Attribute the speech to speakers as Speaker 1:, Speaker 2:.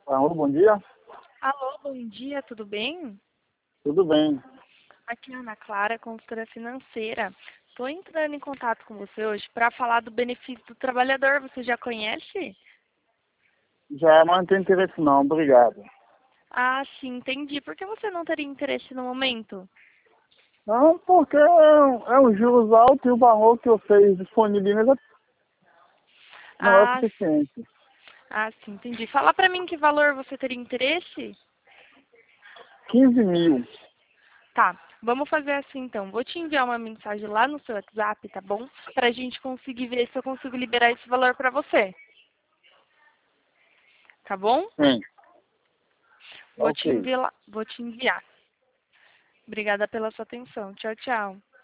Speaker 1: Alô, bom dia.
Speaker 2: Alô, bom dia, tudo bem?
Speaker 1: Tudo bem.
Speaker 2: Aqui é a Ana Clara, consultora financeira. Estou entrando em contato com você hoje para falar do benefício do trabalhador. Você já conhece?
Speaker 1: Já não tem interesse não, obrigado.
Speaker 2: Ah, sim, entendi. Por que você não teria interesse no momento?
Speaker 1: Não, porque é um juros alto e o valor que vocês disponibilizam não é o
Speaker 2: Ah,
Speaker 1: suficiente.
Speaker 2: sim, entendi. Fala para mim que valor você teria interesse?
Speaker 1: 15 mil.
Speaker 2: Tá, vamos fazer assim então. Vou te enviar uma mensagem lá no seu WhatsApp, tá bom? Para a gente conseguir ver se eu consigo liberar esse valor para você. Tá bom?
Speaker 1: Sim,
Speaker 2: Vou te
Speaker 1: ok.
Speaker 2: enviar. Obrigada pela sua atenção. Tchau, tchau.